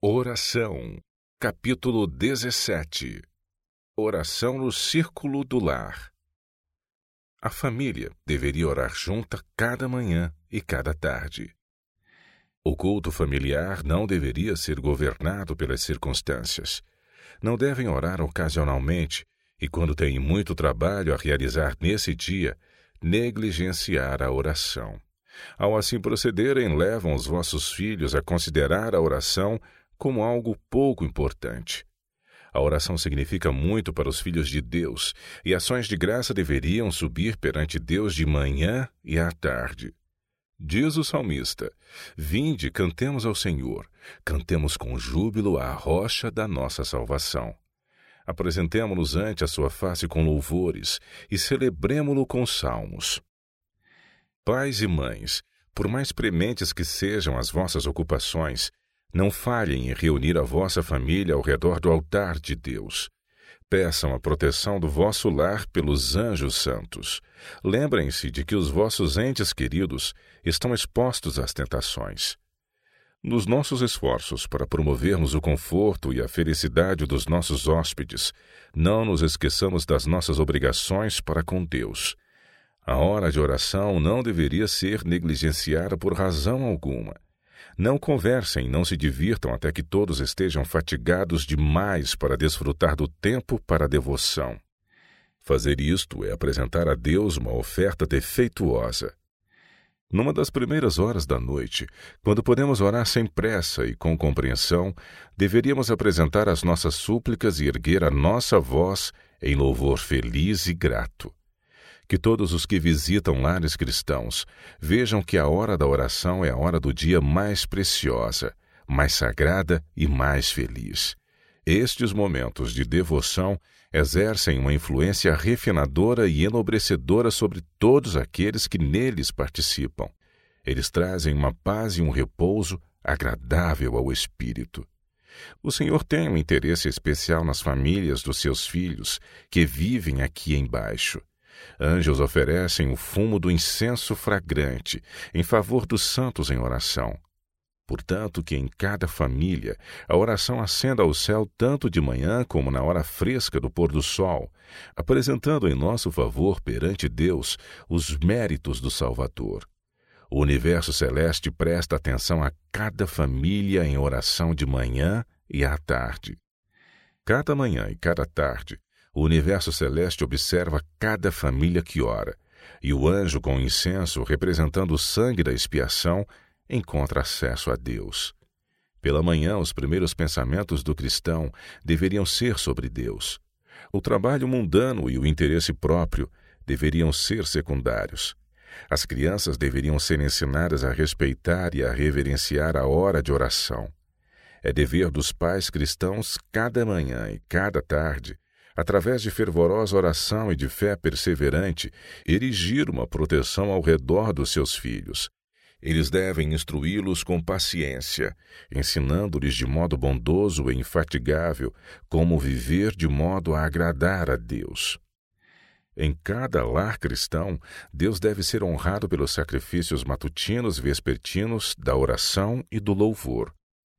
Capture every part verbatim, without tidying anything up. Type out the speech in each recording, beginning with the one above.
Oração, capítulo dezessete. Oração no círculo do lar. A família deveria orar junta cada manhã e cada tarde. O culto familiar não deveria ser governado pelas circunstâncias. Não devem orar ocasionalmente e, quando têm muito trabalho a realizar nesse dia, negligenciar a oração. Ao assim procederem, levam os vossos filhos a considerar a oração como algo pouco importante. A oração significa muito para os filhos de Deus, e ações de graça deveriam subir perante Deus de manhã e à tarde. Diz o salmista: Vinde, cantemos ao Senhor, cantemos com júbilo à rocha da nossa salvação. Apresentemo-nos ante a sua face com louvores e celebremo-lo com salmos. Pais e mães, por mais prementes que sejam as vossas ocupações, não falhem em reunir a vossa família ao redor do altar de Deus. Peçam a proteção do vosso lar pelos anjos santos. Lembrem-se de que os vossos entes queridos estão expostos às tentações. Nos nossos esforços para promovermos o conforto e a felicidade dos nossos hóspedes, não nos esqueçamos das nossas obrigações para com Deus. A hora de oração não deveria ser negligenciada por razão alguma. Não conversem, não se divirtam até que todos estejam fatigados demais para desfrutar do tempo para a devoção. Fazer isto é apresentar a Deus uma oferta defeituosa. Numa das primeiras horas da noite, quando podemos orar sem pressa e com compreensão, deveríamos apresentar as nossas súplicas e erguer a nossa voz em louvor feliz e grato. Que todos os que visitam lares cristãos vejam que a hora da oração é a hora do dia mais preciosa, mais sagrada e mais feliz. Estes momentos de devoção exercem uma influência refinadora e enobrecedora sobre todos aqueles que neles participam. Eles trazem uma paz e um repouso agradável ao espírito. O Senhor tem um interesse especial nas famílias dos seus filhos que vivem aqui embaixo. Anjos oferecem o fumo do incenso fragrante em favor dos santos em oração. Portanto, que em cada família a oração ascenda ao céu tanto de manhã como na hora fresca do pôr do sol, apresentando em nosso favor perante Deus os méritos do Salvador. O universo celeste presta atenção a cada família em oração de manhã e à tarde. Cada manhã e cada tarde, o universo celeste observa cada família que ora, e o anjo com incenso, representando o sangue da expiação, encontra acesso a Deus. Pela manhã, os primeiros pensamentos do cristão deveriam ser sobre Deus. O trabalho mundano e o interesse próprio deveriam ser secundários. As crianças deveriam ser ensinadas a respeitar e a reverenciar a hora de oração. É dever dos pais cristãos, cada manhã e cada tarde, através de fervorosa oração e de fé perseverante, erigir uma proteção ao redor dos seus filhos. Eles devem instruí-los com paciência, ensinando-lhes de modo bondoso e infatigável como viver de modo a agradar a Deus. Em cada lar cristão, Deus deve ser honrado pelos sacrifícios matutinos e vespertinos da oração e do louvor.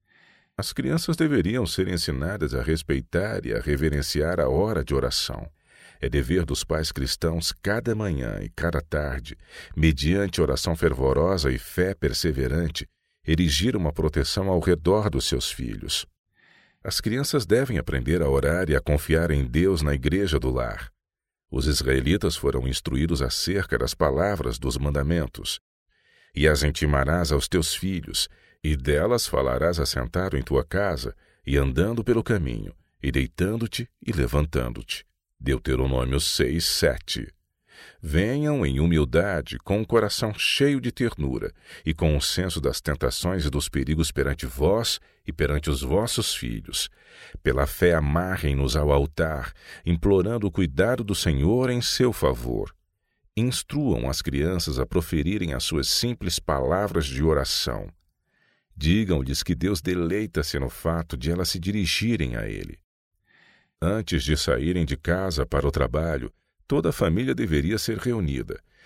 As crianças deveriam ser ensinadas a respeitar e a reverenciar a hora de oração. É dever dos pais cristãos, cada manhã e cada tarde, mediante oração fervorosa e fé perseverante, erigir uma proteção ao redor dos seus filhos. As crianças devem aprender a orar e a confiar em Deus na igreja do lar. Os israelitas foram instruídos acerca das palavras dos mandamentos. E as intimarás aos teus filhos, e delas falarás assentado em tua casa, e andando pelo caminho, e deitando-te e levantando-te. Deuteronômio seis, sete. Venham em humildade, com o coração cheio de ternura, e com o senso das tentações e dos perigos perante vós e perante os vossos filhos. Pela fé amarrem-nos ao altar, implorando o cuidado do Senhor em seu favor. Instruam as crianças a proferirem as suas simples palavras de oração. Digam-lhes que Deus deleita-se no fato de elas se dirigirem a Ele. Antes de saírem de casa para o trabalho, toda a família deveria ser reunida,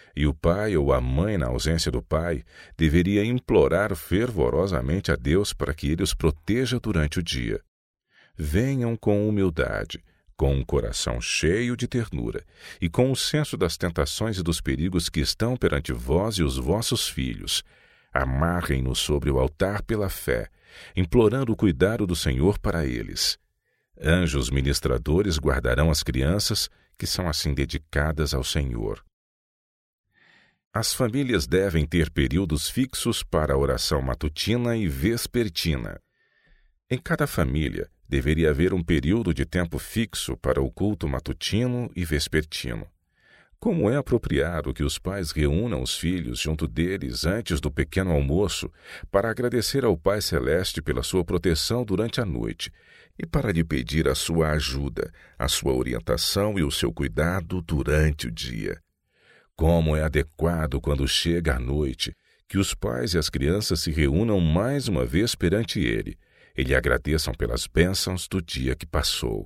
e o pai ou a mãe, na ausência do pai, deveria implorar fervorosamente a Deus para que ele os proteja durante o dia. Venham com humildade, com um coração cheio de ternura e com o senso das tentações e dos perigos que estão perante vós e os vossos filhos. Amarrem-nos sobre o altar pela fé, implorando o cuidado do Senhor para eles. Anjos ministradores guardarão as crianças que são assim dedicadas ao Senhor. As famílias devem ter períodos fixos para a oração matutina e vespertina. Em cada família, deveria haver um período de tempo fixo para o culto matutino e vespertino. Como é apropriado que os pais reúnam os filhos junto deles antes do pequeno almoço para agradecer ao Pai Celeste pela sua proteção durante a noite e para lhe pedir a sua ajuda, a sua orientação e o seu cuidado durante o dia. Como é adequado quando chega a noite que os pais e as crianças se reúnam mais uma vez perante ele e lhe agradeçam pelas bênçãos do dia que passou.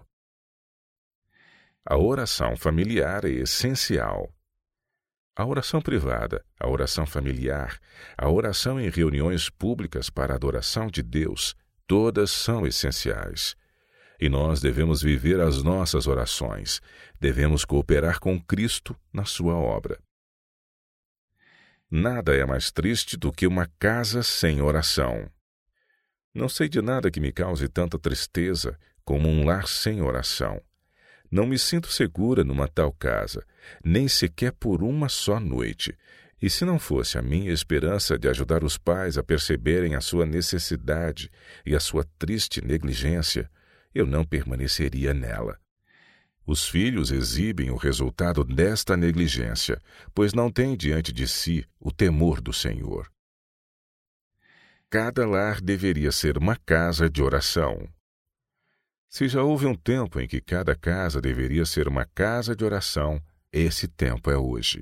A oração familiar é essencial. A oração privada, a oração familiar, a oração em reuniões públicas para a adoração de Deus, todas são essenciais. E nós devemos viver as nossas orações, devemos cooperar com Cristo na sua obra. Nada é mais triste do que uma casa sem oração. Não sei de nada que me cause tanta tristeza como um lar sem oração. Não me sinto segura numa tal casa, nem sequer por uma só noite. E se não fosse a minha esperança de ajudar os pais a perceberem a sua necessidade e a sua triste negligência, eu não permaneceria nela. Os filhos exibem o resultado desta negligência, pois não têm diante de si o temor do Senhor. Cada lar deveria ser uma casa de oração. Se já houve um tempo em que cada casa deveria ser uma casa de oração, esse tempo é hoje.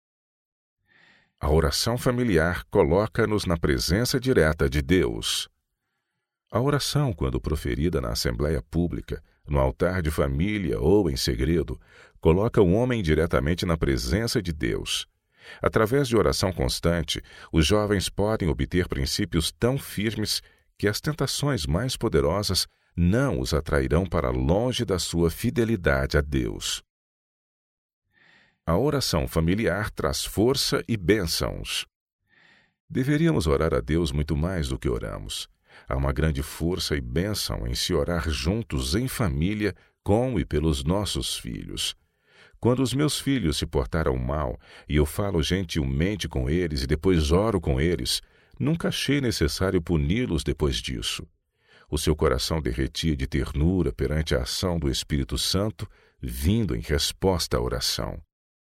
A oração familiar coloca-nos na presença direta de Deus. A oração, quando proferida na assembleia pública, no altar de família ou em segredo, coloca o homem diretamente na presença de Deus. Através de oração constante, os jovens podem obter princípios tão firmes que as tentações mais poderosas não os atrairão para longe da sua fidelidade a Deus. A oração familiar traz força e bênçãos. Deveríamos orar a Deus muito mais do que oramos. Há uma grande força e bênção em se orar juntos em família com e pelos nossos filhos. Quando os meus filhos se portaram mal e eu falo gentilmente com eles e depois oro com eles, nunca achei necessário puni-los depois disso. O seu coração derretia de ternura perante a ação do Espírito Santo, vindo em resposta à oração.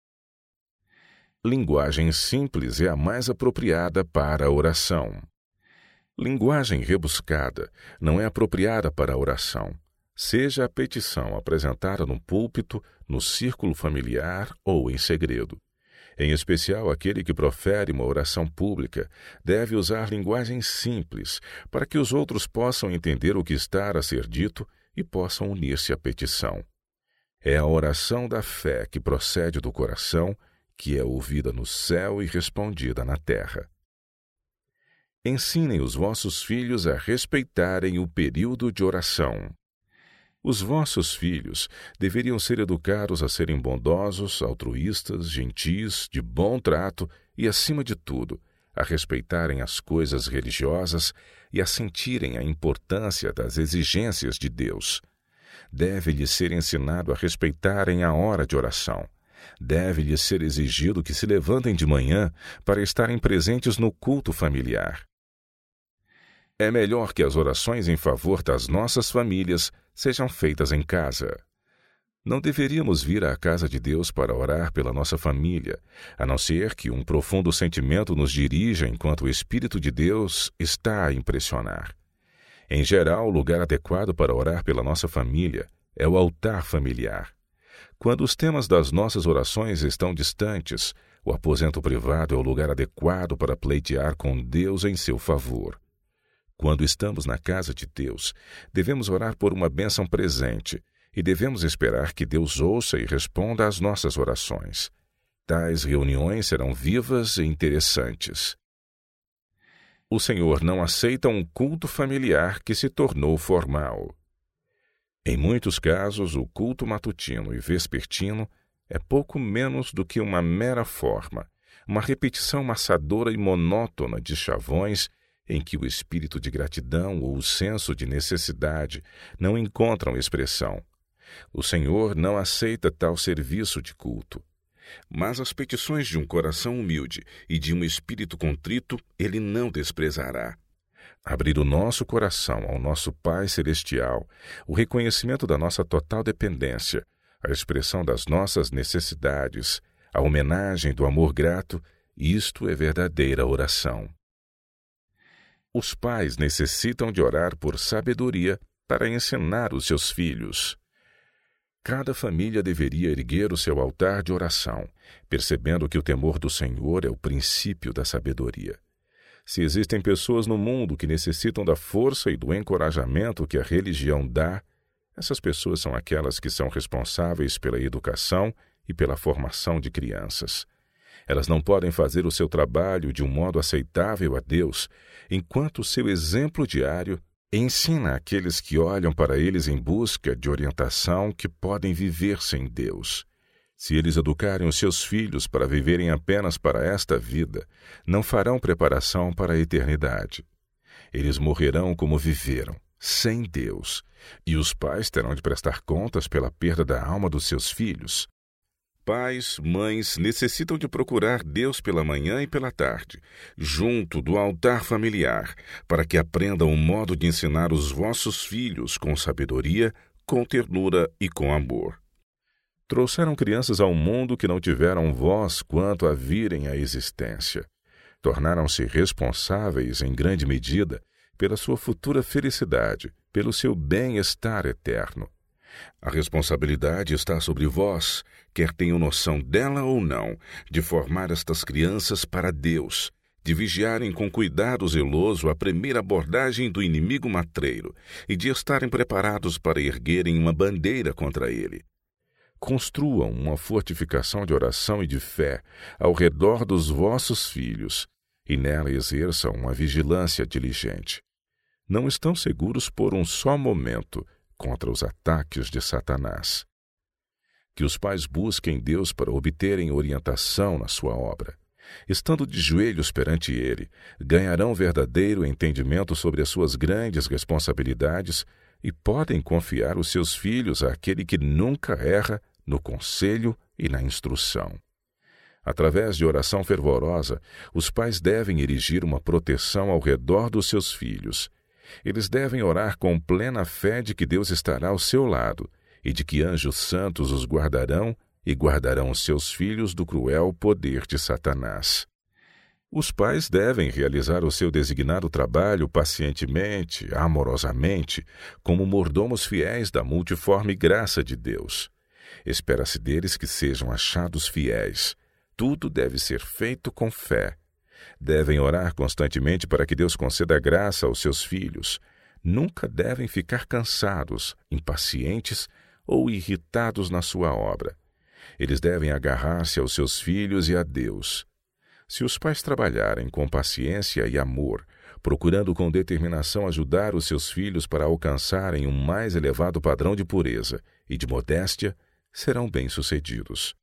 Linguagem simples é a mais apropriada para a oração. Linguagem rebuscada não é apropriada para a oração, seja a petição apresentada no púlpito, no círculo familiar ou em segredo. Em especial, aquele que profere uma oração pública deve usar linguagem simples para que os outros possam entender o que está a ser dito e possam unir-se à petição. É a oração da fé que procede do coração, que é ouvida no céu e respondida na terra. Ensinem os vossos filhos a respeitarem o período de oração. Os vossos filhos deveriam ser educados a serem bondosos, altruístas, gentis, de bom trato e, acima de tudo, a respeitarem as coisas religiosas e a sentirem a importância das exigências de Deus. Deve-lhes ser ensinado a respeitarem a hora de oração. Deve-lhes ser exigido que se levantem de manhã para estarem presentes no culto familiar. É melhor que as orações em favor das nossas famílias sejam feitas em casa. Não deveríamos vir à casa de Deus para orar pela nossa família, a não ser que um profundo sentimento nos dirija enquanto o Espírito de Deus está a impressionar. Em geral, o lugar adequado para orar pela nossa família é o altar familiar. Quando os temas das nossas orações estão distantes, o aposento privado é o lugar adequado para pleitear com Deus em seu favor. Quando estamos na casa de Deus, devemos orar por uma bênção presente e devemos esperar que Deus ouça e responda às nossas orações. Tais reuniões serão vivas e interessantes. O Senhor não aceita um culto familiar que se tornou formal. Em muitos casos, o culto matutino e vespertino é pouco menos do que uma mera forma, uma repetição maçadora e monótona de chavões em que o espírito de gratidão ou o senso de necessidade não encontram expressão. O Senhor não aceita tal serviço de culto. Mas as petições de um coração humilde e de um espírito contrito Ele não desprezará. Abrir o nosso coração ao nosso Pai Celestial, o reconhecimento da nossa total dependência, a expressão das nossas necessidades, a homenagem do amor grato, isto é verdadeira oração. Os pais necessitam de orar por sabedoria para ensinar os seus filhos. Cada família deveria erguer o seu altar de oração, percebendo que o temor do Senhor é o princípio da sabedoria. Se existem pessoas no mundo que necessitam da força e do encorajamento que a religião dá, essas pessoas são aquelas que são responsáveis pela educação e pela formação de crianças. Elas não podem fazer o seu trabalho de um modo aceitável a Deus, enquanto o seu exemplo diário ensina àqueles que olham para eles em busca de orientação que podem viver sem Deus. Se eles educarem os seus filhos para viverem apenas para esta vida, não farão preparação para a eternidade. Eles morrerão como viveram, sem Deus, e os pais terão de prestar contas pela perda da alma dos seus filhos. Pais, mães necessitam de procurar Deus pela manhã e pela tarde, junto do altar familiar, para que aprendam o modo de ensinar os vossos filhos com sabedoria, com ternura e com amor. Trouxeram crianças ao mundo que não tiveram voz quanto a virem à existência. Tornaram-se responsáveis, em grande medida, pela sua futura felicidade, pelo seu bem-estar eterno. A responsabilidade está sobre vós, quer tenham noção dela ou não, de formar estas crianças para Deus, de vigiarem com cuidado zeloso a primeira abordagem do inimigo matreiro e de estarem preparados para erguerem uma bandeira contra ele. Construam uma fortificação de oração e de fé ao redor dos vossos filhos, e nela exerçam uma vigilância diligente. Não estão seguros por um só momento contra os ataques de Satanás. Que os pais busquem Deus para obterem orientação na sua obra. Estando de joelhos perante Ele, ganharão verdadeiro entendimento sobre as suas grandes responsabilidades e podem confiar os seus filhos àquele que nunca erra no conselho e na instrução. Através de oração fervorosa, os pais devem erigir uma proteção ao redor dos seus filhos. Eles devem orar com plena fé de que Deus estará ao seu lado e de que anjos santos os guardarão e guardarão os seus filhos do cruel poder de Satanás. Os pais devem realizar o seu designado trabalho pacientemente, amorosamente, como mordomos fiéis da multiforme graça de Deus. Espera-se deles que sejam achados fiéis. Tudo deve ser feito com fé. Devem orar constantemente para que Deus conceda graça aos seus filhos. Nunca devem ficar cansados, impacientes ou irritados na sua obra. Eles devem agarrar-se aos seus filhos e a Deus. Se os pais trabalharem com paciência e amor, procurando com determinação ajudar os seus filhos para alcançarem um mais elevado padrão de pureza e de modéstia, serão bem-sucedidos.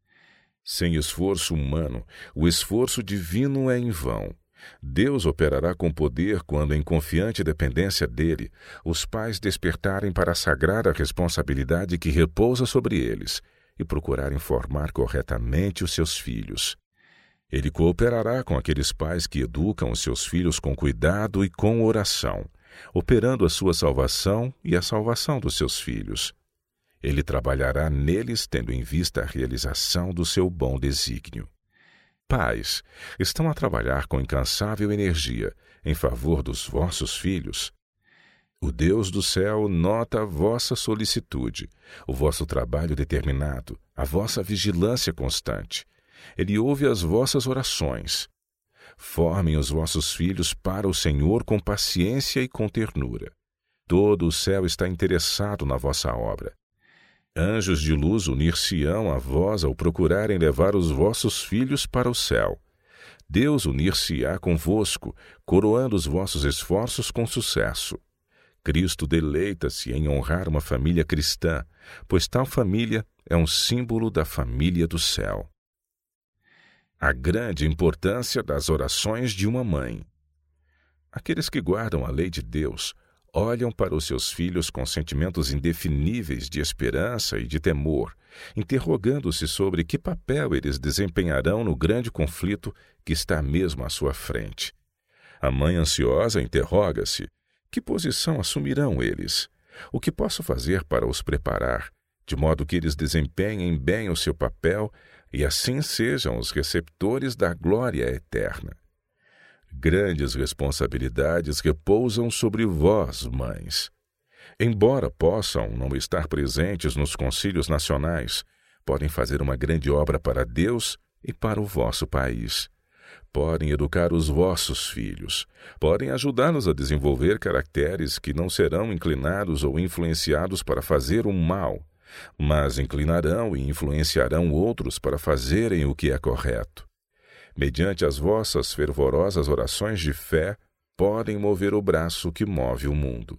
Sem esforço humano, o esforço divino é em vão. Deus operará com poder quando, em confiante dependência dele, os pais despertarem para a sagrada responsabilidade que repousa sobre eles e procurarem formar corretamente os seus filhos. Ele cooperará com aqueles pais que educam os seus filhos com cuidado e com oração, operando a sua salvação e a salvação dos seus filhos. Ele trabalhará neles tendo em vista a realização do seu bom desígnio. Pais, estão a trabalhar com incansável energia em favor dos vossos filhos? O Deus do céu nota a vossa solicitude, o vosso trabalho determinado, a vossa vigilância constante. Ele ouve as vossas orações. Formem os vossos filhos para o Senhor com paciência e com ternura. Todo o céu está interessado na vossa obra. Anjos de luz unir-se-ão a vós ao procurarem levar os vossos filhos para o céu. Deus unir-se-á convosco, coroando os vossos esforços com sucesso. Cristo deleita-se em honrar uma família cristã, pois tal família é um símbolo da família do céu. A grande importância das orações de uma mãe. Aqueles que guardam a lei de Deus olham para os seus filhos com sentimentos indefiníveis de esperança e de temor, interrogando-se sobre que papel eles desempenharão no grande conflito que está mesmo à sua frente. A mãe ansiosa interroga-se: que posição assumirão eles? O que posso fazer para os preparar, de modo que eles desempenhem bem o seu papel e assim sejam os receptores da glória eterna? Grandes responsabilidades repousam sobre vós, mães. Embora possam não estar presentes nos concílios nacionais, podem fazer uma grande obra para Deus e para o vosso país. Podem educar os vossos filhos, podem ajudá-los a desenvolver caracteres que não serão inclinados ou influenciados para fazer o mal, mas inclinarão e influenciarão outros para fazerem o que é correto. Mediante as vossas fervorosas orações de fé, podem mover o braço que move o mundo.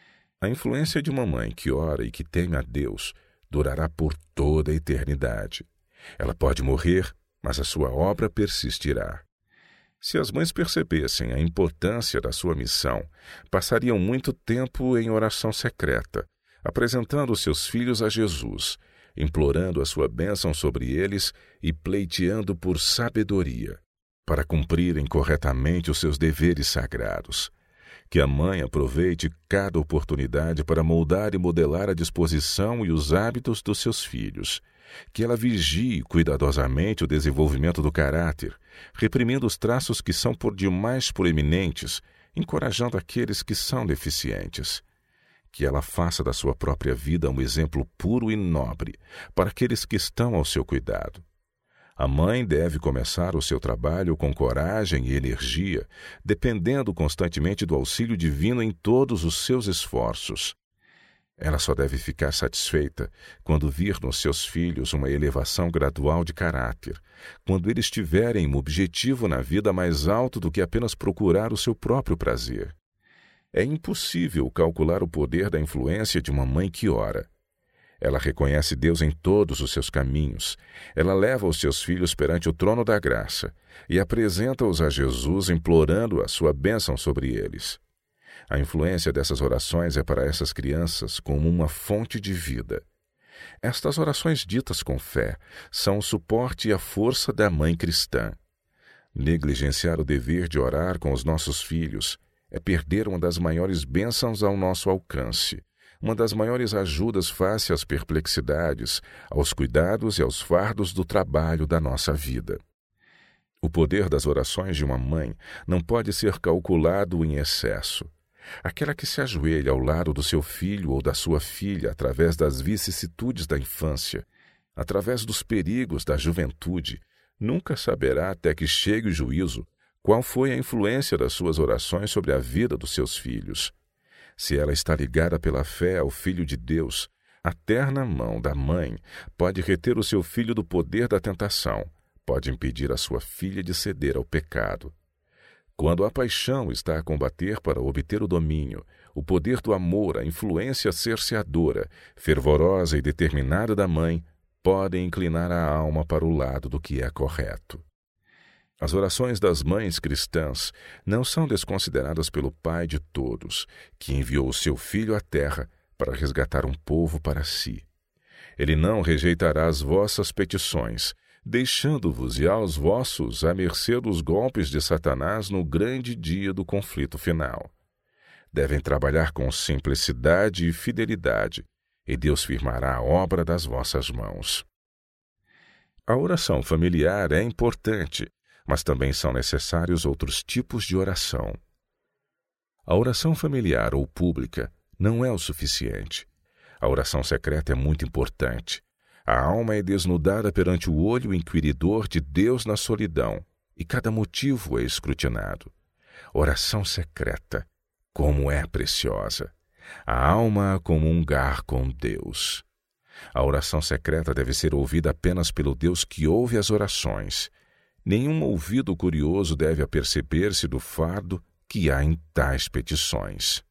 A influência de uma mãe que ora e que teme a Deus durará por toda a eternidade. Ela pode morrer, mas a sua obra persistirá. Se as mães percebessem a importância da sua missão, passariam muito tempo em oração secreta, apresentando seus filhos a Jesus, implorando a sua bênção sobre eles e pleiteando por sabedoria, para cumprirem corretamente os seus deveres sagrados. Que a mãe aproveite cada oportunidade para moldar e modelar a disposição e os hábitos dos seus filhos. Que ela vigie cuidadosamente o desenvolvimento do caráter, reprimindo os traços que são por demais proeminentes, encorajando aqueles que são deficientes. Que ela faça da sua própria vida um exemplo puro e nobre para aqueles que estão ao seu cuidado. A mãe deve começar o seu trabalho com coragem e energia, dependendo constantemente do auxílio divino em todos os seus esforços. Ela só deve ficar satisfeita quando vir nos seus filhos uma elevação gradual de caráter, quando eles tiverem um objetivo na vida mais alto do que apenas procurar o seu próprio prazer. É impossível calcular o poder da influência de uma mãe que ora. Ela reconhece Deus em todos os seus caminhos. Ela leva os seus filhos perante o trono da graça e apresenta-os a Jesus, implorando a sua bênção sobre eles. A influência dessas orações é para essas crianças como uma fonte de vida. Estas orações ditas com fé são o suporte e a força da mãe cristã. Negligenciar o dever de orar com os nossos filhos é perder uma das maiores bênçãos ao nosso alcance, uma das maiores ajudas face às perplexidades, aos cuidados e aos fardos do trabalho da nossa vida. O poder das orações de uma mãe não pode ser calculado em excesso. Aquela que se ajoelha ao lado do seu filho ou da sua filha através das vicissitudes da infância, através dos perigos da juventude, nunca saberá até que chegue o juízo qual foi a influência das suas orações sobre a vida dos seus filhos. Se ela está ligada pela fé ao Filho de Deus, a terna mão da mãe pode reter o seu filho do poder da tentação, pode impedir a sua filha de ceder ao pecado. Quando a paixão está a combater para obter o domínio, o poder do amor, a influência cerceadora, fervorosa e determinada da mãe, podem inclinar a alma para o lado do que é correto. As orações das mães cristãs não são desconsideradas pelo Pai de todos, que enviou o seu Filho à terra para resgatar um povo para si. Ele não rejeitará as vossas petições, deixando-vos e aos vossos à mercê dos golpes de Satanás no grande dia do conflito final. Devem trabalhar com simplicidade e fidelidade, e Deus firmará a obra das vossas mãos. A oração familiar é importante, mas também são necessários outros tipos de oração. A oração familiar ou pública não é o suficiente. A oração secreta é muito importante. A alma é desnudada perante o olho inquiridor de Deus na solidão, e cada motivo é escrutinado. Oração secreta, como é preciosa! A alma a comungar com Deus. A oração secreta deve ser ouvida apenas pelo Deus que ouve as orações. Nenhum ouvido curioso deve aperceber-se do fardo que há em tais petições.